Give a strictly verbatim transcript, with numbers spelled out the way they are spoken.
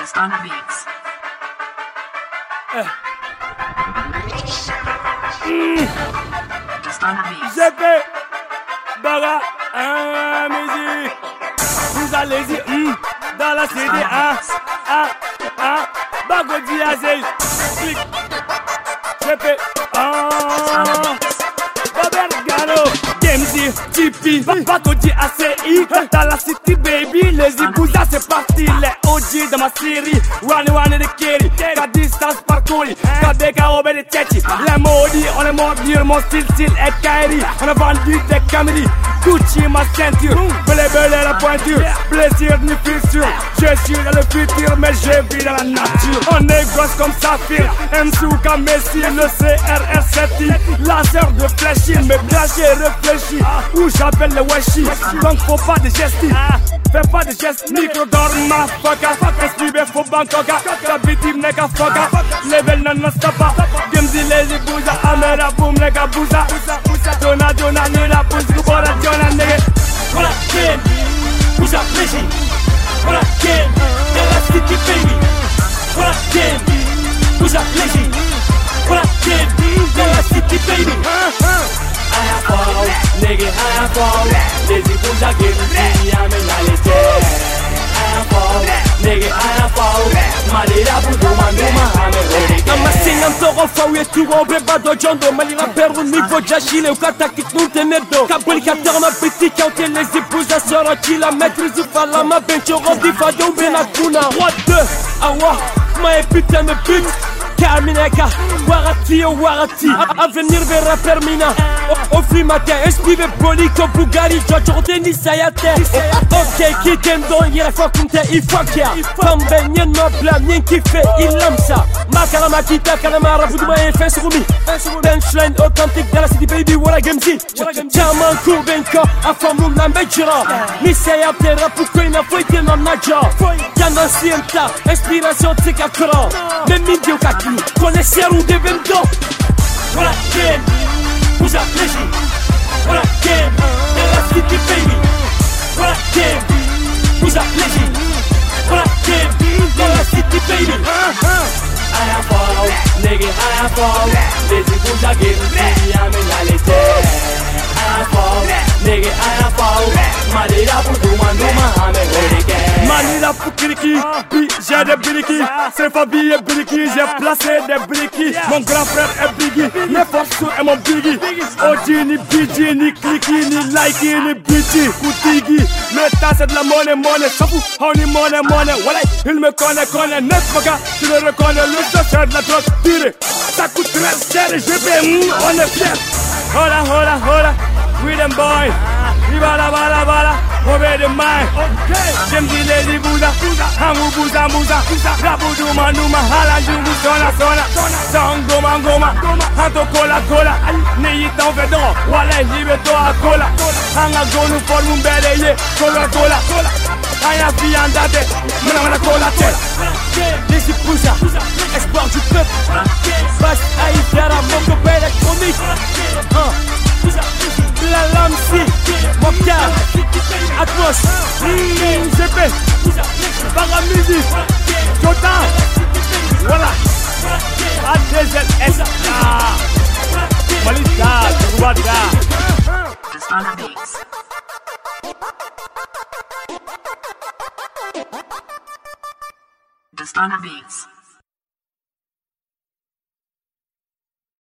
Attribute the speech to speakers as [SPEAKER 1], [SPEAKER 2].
[SPEAKER 1] Just on the beats.
[SPEAKER 2] Eh.
[SPEAKER 1] Mm. Just on the beats.
[SPEAKER 2] G P Baga ah, musique. Vous allez-y mm, dans la C D ah, ah, ah, Bagodi Azei. Clic. G P ah, Robert Gano. Gamesy, Tipeee, Bagodi A C I. Dans la city baby, les Ibouza c'est parti. Les O G de ma série. One one de Kerry. La distance parcourue. Kabeka Robert de Tchechi. Les maudits, on est mordu. Mon style, style est Kairi. On a vendu des caméras. Gucci ma ceinture, blé blé la pointure, plaisir ni fissure. Je suis dans le futur mais je vis dans la nature. On est grosse comme Saphir, Msuka Messi, le C R R sept I. Laser de fléchir, mais bien j'ai réfléchi. Où j'appelle le Weshi, donc faut pas de gestes. Fais pas de gestes, micro dorme ma foca. Escribe faut Bangkoka, Kabiti nega foca. Level non non stoppa, Gamesy lazy bouza, Amera boom nega bouza. Dona dona nila bouza, bora dona nigga.
[SPEAKER 3] What I can, who's up lazy? What I can, yeah that's sticky baby. What I can, who's up lazy? What I can, yeah that's sticky baby. I have fall, nigga I have fall. Lazy who's up Gamesy, I'm in reality. I have fall, nigga I have fall. Malira buduma numa, I'm in
[SPEAKER 2] Ama singam toro fawe tuwo beba do jondo Malira peru nivo jashile ukata kitnunte merdo Kabuli kapter ma petit kaunte les épouses soroti la maîtrise du falama benchoro difadio benakuna Roi de awa, ma putain me pute Kamineka, warati o warati Avenir vera permina Offri matin, esprive poli comme Bugari Jojo teni sayate Ok, kitendo yere fokunte ifokia Kambe nyen no blam, nyen kife ilamsa Makala makita, kalamara buduma e fes rumi Benchline authentique dans la city baby, wala Gamesy Jaman kurbenko, afamu na mbejira Misayate rapuko ina foite na naja Yana sienta, inspiration tika kran Memindi o kaki Connaisseur ou des bendo.
[SPEAKER 3] What I can, who's up lazy? What I can, yeah that's sticky baby. What I can, who's up lazy? What I can, yeah that's sticky baby. I have fall, nigga I have fall. Lazy who's up Gamesy, I'm in reality. I have fall, nigga I have fall. Malira buduma numa, I'm in reality.
[SPEAKER 2] Manila Pukiriki, puis j'ai des briki. C'est Fabi et Briki, j'ai placé des briki. Mon grand frère est Biggie, mes forces est mon Biggie. O G ni B G, ni Clicky, ni Likey, ni Bitchy, Koutigi. Le temps c'est de la monnaie, monnaie, ça fout, on y monnaie, monnaie. Voilà, il me connaît, connaît, neuf moka. Tu le reconnais, le dos c'est de la drogue, tiré. Ça coûte très cher et je vais, on est fiers. Hola, hola, hola, we them boys. Bala bala bala, over the mind. Gamesy lazy bouza, hangu bouza bouza. Rabudu manuma, hala jungu sona sona. Sango mangoma, hanto cola cola. Ni itan vedon, wale hibe to a cola. Hanga gonu formu mbele cola cola. Aya fiandate, mena mena cola cola.
[SPEAKER 3] Lazy bouza, espoir du peuple. Basse Aïdara, mon copain électronique.
[SPEAKER 2] La Lamsi, Mokhtar, Atmos, G P, Baga Musique, Jota, voilà, A D Z S A, Malika, Rwanda.
[SPEAKER 1] Just on the beats. Just on the beats.